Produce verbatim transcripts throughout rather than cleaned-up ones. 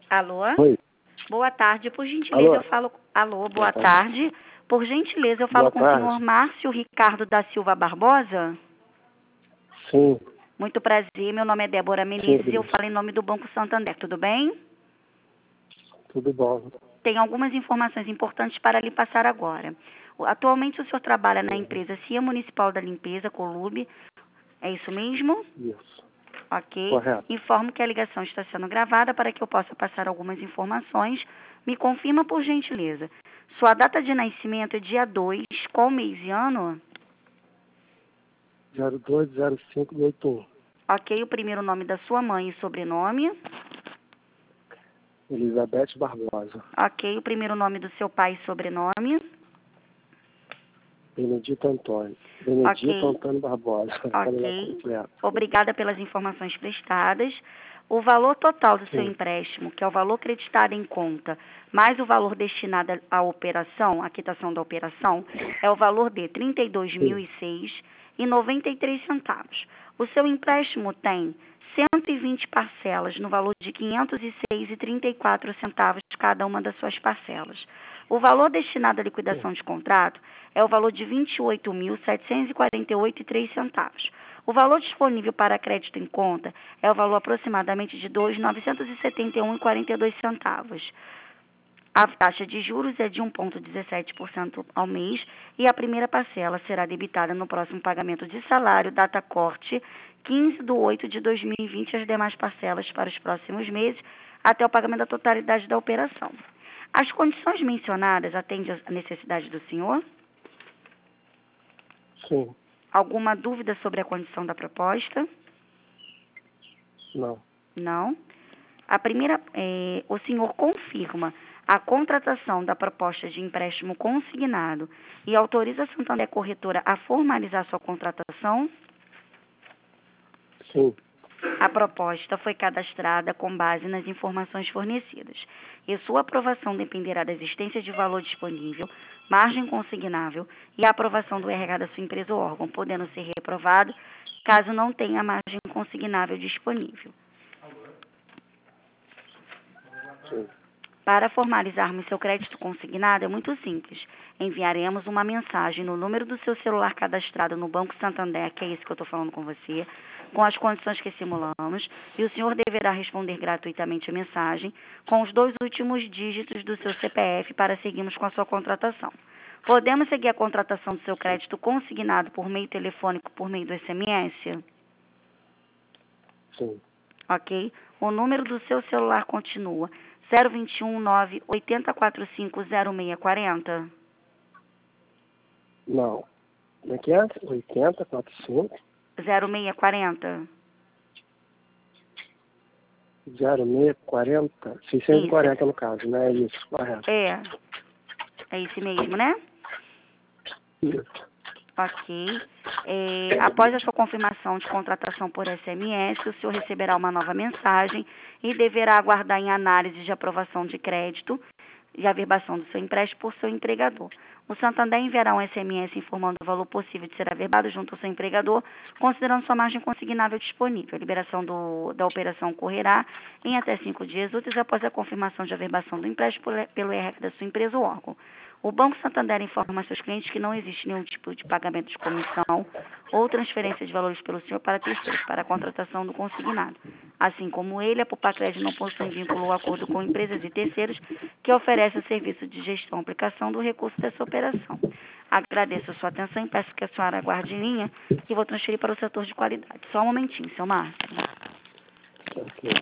Alô? Oi. Boa tarde, por gentileza Alô? eu falo... Alô, boa Boa tarde. tarde. Por gentileza eu falo Boa com o senhor tarde. Márcio Ricardo da Silva Barbosa? Sim, Muito prazer, meu nome é Débora sim, Menezes e eu Cris. falo em nome do Banco Santander, tudo bem? Tudo bom. Tem algumas informações importantes para lhe passar agora. O- Atualmente o senhor trabalha na Uhum. empresa C I A Municipal da Limpeza, Colube, é isso mesmo? Isso. Ok. Correto. Informo que a ligação está sendo gravada para que eu possa passar algumas informações. Me confirma, por gentileza. Sua data de nascimento é dia dois, qual mês e ano? zero dois zero cinco oito um. Ok, o primeiro nome da sua mãe e sobrenome. Elizabeth Barbosa. Ok, o primeiro nome do seu pai e sobrenome. Benedito Antônio. Benedito Ok, Antônio Barbosa. Celular ok. completo. Obrigada pelas informações prestadas. O valor total do seu Sim. empréstimo, que é o valor creditado em conta, mais o valor destinado à operação, à quitação da operação, é o valor de trinta e dois mil Sim. e seis reais e noventa e três centavos. O seu empréstimo tem cento e vinte parcelas no valor de quinhentos e seis reais e trinta e quatro centavos cada uma das suas parcelas. O valor destinado à Sim. liquidação de contrato é o valor de vinte e oito mil setecentos e quarenta e oito reais e três centavos. O valor disponível para crédito em conta é o valor aproximadamente de dois mil novecentos e setenta e um reais e quarenta e dois centavos. A taxa de juros é de um vírgula dezessete por cento ao mês e a primeira parcela será debitada no próximo pagamento de salário, data corte, quinze de oito de dois mil e vinte, as demais parcelas para os próximos meses, até o pagamento da totalidade da operação. As condições mencionadas atendem às necessidades do senhor? Sim. Alguma dúvida sobre a condição da proposta? Não. Não. A primeira, eh, o senhor confirma a contratação da proposta de empréstimo consignado e autoriza a Santander Corretora a formalizar sua contratação? Sim. A proposta foi cadastrada com base nas informações fornecidas e sua aprovação dependerá da existência de valor disponível, margem consignável e a aprovação do R H da sua empresa ou órgão, podendo ser reprovado caso não tenha margem consignável disponível. Sim. Para formalizarmos seu crédito consignado é muito simples. Enviaremos uma mensagem no número do seu celular cadastrado no Banco Santander, que é esse que eu estou falando com você, com as condições que simulamos, e o senhor deverá responder gratuitamente a mensagem com os dois últimos dígitos do seu C P F para seguirmos com a sua contratação. Podemos seguir a contratação do seu crédito consignado por meio telefônico, por meio do S M S? Sim. Ok? O número do seu celular continua zero dois um nove oito zero quatro cinco zero seis quatro zero? Não. Como é que é? oitenta, quarenta e cinco, zero seis quatro zero? zero seis quarenta, seiscentos e Isso. quarenta no caso, né? É isso, correto. É. É esse mesmo, né? Isso. Ok. É, após a sua confirmação de contratação por S M S, o senhor receberá uma nova mensagem e deverá aguardar em análise de aprovação de crédito e averbação do seu empréstimo por seu empregador. O Santander enviará um S M S informando o valor possível de ser averbado junto ao seu empregador, considerando sua margem consignável disponível. A liberação do, da operação ocorrerá em até cinco dias úteis após a confirmação de averbação do empréstimo pelo R H da sua empresa ou órgão. O Banco Santander informa a seus clientes que não existe nenhum tipo de pagamento de comissão ou transferência de valores pelo senhor para terceiros, para a contratação do consignado. Assim como ele, a Pupacred não possui vínculo ou acordo com empresas e terceiros que oferecem o serviço de gestão e aplicação do recurso dessa operação. Agradeço a sua atenção e peço que a senhora aguarde em linha, que vou transferir para o setor de qualidade. Só um momentinho, seu Márcio. Ok.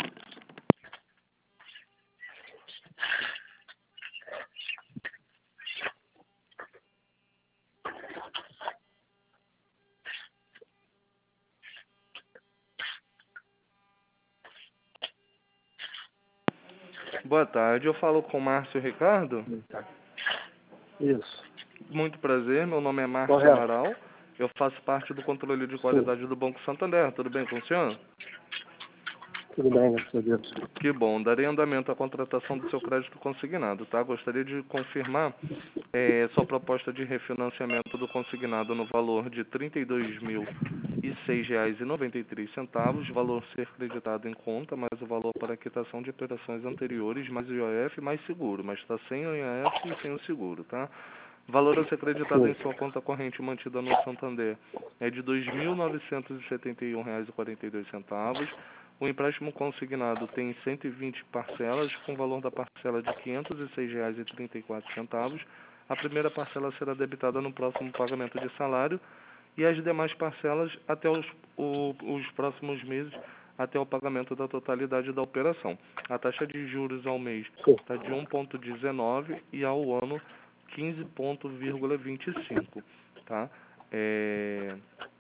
Boa tarde, eu falo com o Márcio Ricardo. Isso. Muito prazer, meu nome é Márcio Correto. Amaral. Eu faço parte do controle de Sim. qualidade do Banco Santander. Tudo bem com o senhor? Tudo bem, graças a Deus. Que bom. Darei andamento à contratação do seu crédito consignado, tá? Gostaria de confirmar eh, sua proposta de refinanciamento do consignado no valor de trinta e dois mil e seis reais e noventa e três centavos, valor ser creditado em conta, mais o valor para quitação de operações anteriores, mais o I O F, mais seguro, mas está sem o I O F e sem o seguro, tá? Valor a ser creditado em sua conta corrente mantida no Santander é de dois mil novecentos e setenta e um reais e quarenta e dois centavos. O empréstimo consignado tem cento e vinte parcelas, com valor da parcela de quinhentos e seis reais e trinta e quatro centavos. A primeira parcela será debitada no próximo pagamento de salário e as demais parcelas até os, o, os próximos meses, até o pagamento da totalidade da operação. A taxa de juros ao mês está de um vírgula dezenove e ao ano quinze vírgula vinte e cinco, tá? É...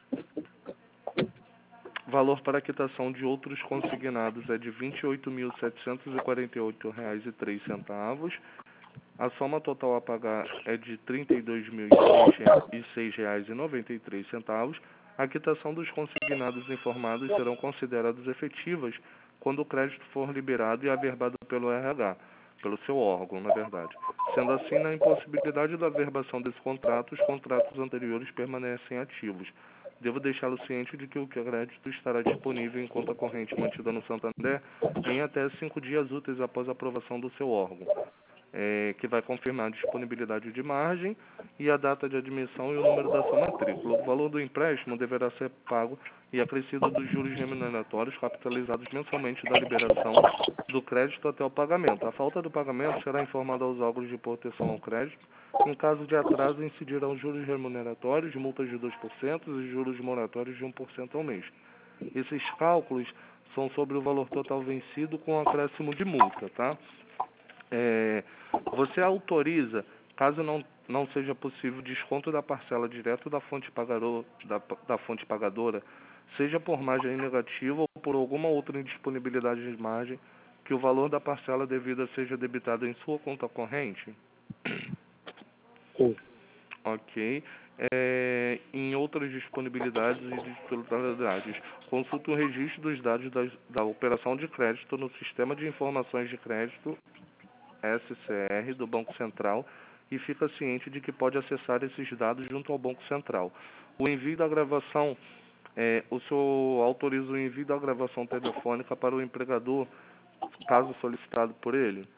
Valor para quitação de outros consignados é de vinte e oito mil setecentos e quarenta e oito reais e três centavos. A soma total a pagar é de trinta e dois mil e seis reais e noventa e três centavos. A quitação dos consignados informados serão consideradas efetivas quando o crédito for liberado e averbado pelo R H, pelo seu órgão, na verdade. Sendo assim, na impossibilidade da averbação desse contrato, os contratos anteriores permanecem ativos. Devo deixá-lo ciente de que o crédito estará disponível em conta corrente mantida no Santander em até cinco dias úteis após a aprovação do seu órgão, é, que vai confirmar a disponibilidade de margem e a data de admissão e o número da sua matrícula. O valor do empréstimo deverá ser pago e acrescido dos juros remuneratórios capitalizados mensalmente da liberação do crédito até o pagamento. A falta do pagamento será informada aos órgãos de proteção ao crédito. Em caso de atraso, incidirão juros remuneratórios, multas de dois por cento e juros moratórios de um por cento ao mês. Esses cálculos são sobre o valor total vencido com acréscimo de multa, tá? É, você autoriza, caso não, não seja possível, desconto da parcela direto da fonte, pagador, da, da fonte pagadora, seja por margem negativa ou por alguma outra indisponibilidade de margem, que o valor da parcela devida seja debitado em sua conta corrente? Sim. Ok. É, em outras disponibilidades e disponibilidades, consulte o registro dos dados das, da operação de crédito no Sistema de Informações de Crédito, S C R, do Banco Central, e fica ciente de que pode acessar esses dados junto ao Banco Central. O envio da gravação, é, o senhor autoriza o envio da gravação telefônica para o empregador, caso solicitado por ele?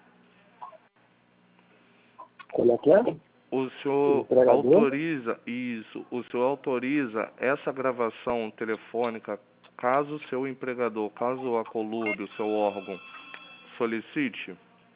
Como é que é? O senhor autoriza isso, o senhor autoriza essa gravação telefônica caso o seu empregador, caso a Colurb, o seu órgão, solicite?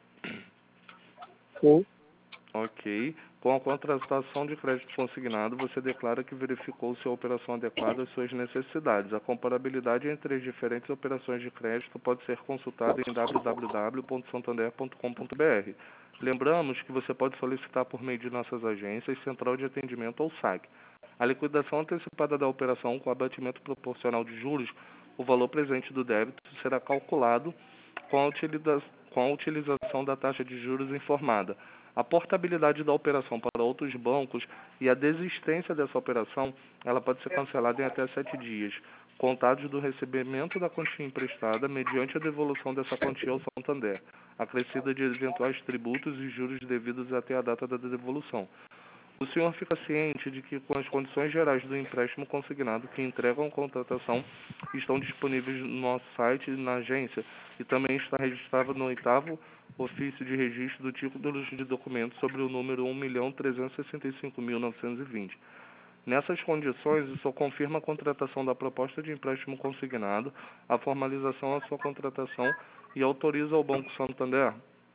Sim. Ok. Com a contratação de crédito consignado, você declara que verificou se a operação adequada às suas necessidades. A comparabilidade entre as diferentes operações de crédito pode ser consultada em w w w ponto santander ponto com ponto b r. Lembramos que você pode solicitar por meio de nossas agências, central de atendimento ou S A C. A liquidação antecipada da operação com abatimento proporcional de juros, o valor presente do débito será calculado com a, utiliza com a utilização da taxa de juros informada. A portabilidade da operação para outros bancos e a desistência dessa operação, ela pode ser cancelada em até sete dias, contados do recebimento da quantia emprestada mediante a devolução dessa quantia ao Santander, acrescida de eventuais tributos e juros devidos até a data da devolução. O senhor fica ciente de que, com as condições gerais do empréstimo consignado que entregam a contratação, estão disponíveis no nosso site e na agência, e também está registrado no oitavo ofício de registro do título de documento sobre o número um milhão trezentos e sessenta e cinco mil novecentos e vinte. Nessas condições, o senhor confirma a contratação da proposta de empréstimo consignado, a formalização da sua contratação e autoriza ao Banco Santander?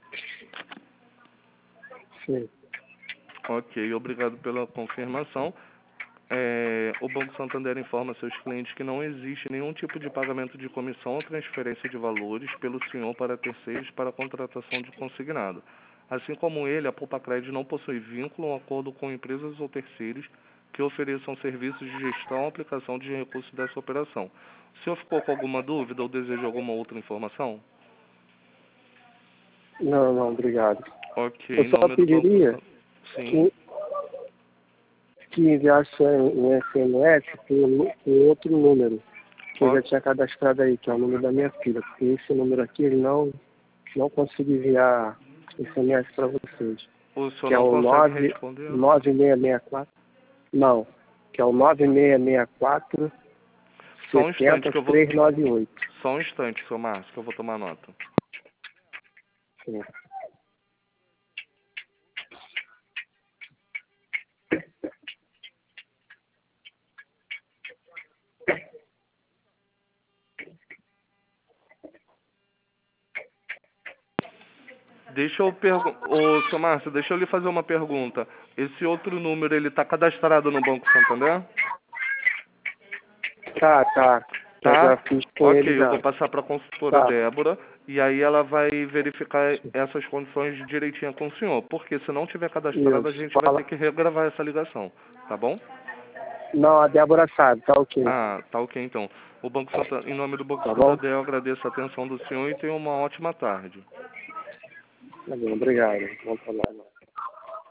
Sim. Ok, obrigado pela confirmação. É, o Banco Santander informa seus clientes que não existe nenhum tipo de pagamento de comissão ou transferência de valores pelo senhor para terceiros para a contratação de consignado. Assim como ele, a Poupa-Crédito não possui vínculo ou acordo com empresas ou terceiros que ofereçam serviços de gestão ou aplicação de recursos dessa operação. O senhor ficou com alguma dúvida ou deseja alguma outra informação? Não, não, obrigado. Ok, Eu só pediria do... Sim. que, que enviasse um S M S com, com outro número, que eu já tinha cadastrado aí, que é o número da minha filha, porque esse número aqui, ele não, não consigo enviar S M S para vocês. O senhor que não é o consegue responder? nove seis seis quatro. Não, que é o nove seis seis quatro. Só um instante que eu vou... trezentos e noventa e oito. Só um instante, seu Márcio, que eu vou tomar nota. Sim. Deixa eu perguntar... Ô, seu Márcio, deixa eu lhe fazer uma pergunta. Esse outro número, ele tá cadastrado no Banco Santander? Tá, tá. Eu Tá? já fiz com Ok, ele eu já. vou passar para a consultora Tá. Débora e aí ela vai verificar essas condições direitinho com o senhor. Porque se não tiver cadastrado, a Isso. gente vai Fala. ter que regravar essa ligação. Tá bom? Não, a Débora sabe, tá ok. Ah, tá ok então. O Banco Santa... Em nome do Banco Tá bom? Santander, eu agradeço a atenção do senhor e tenha uma ótima tarde. Tá bom, obrigado. Bom trabalho.